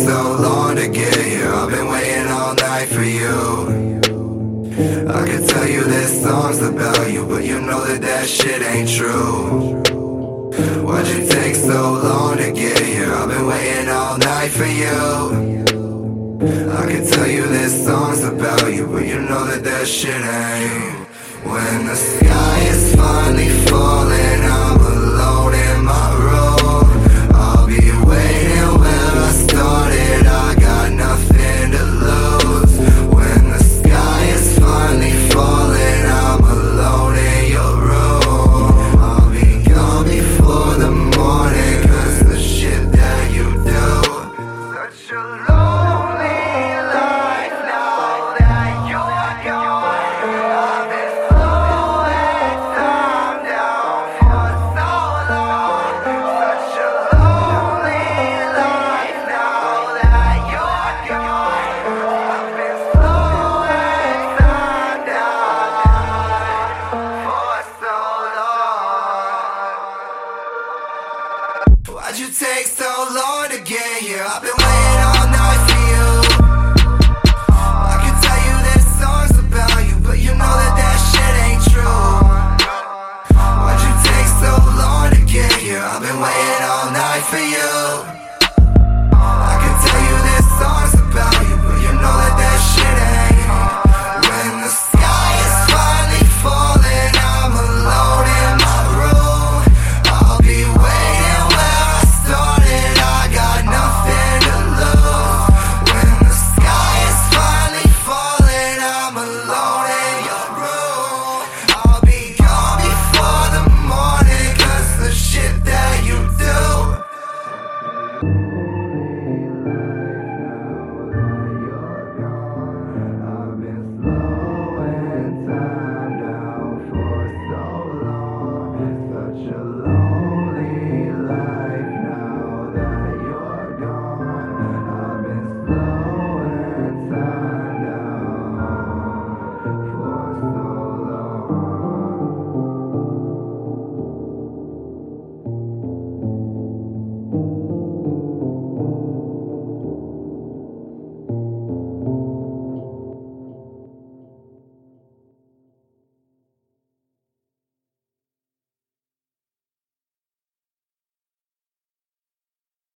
so long to get here. I've been waiting all night for you. I could tell you this song's about you, but you know that that shit ain't true. Why'd you take so long to get here? I've been waiting all night for you. I could tell you this song's about you, but you know that that shit ain't. When the sky is finally falling out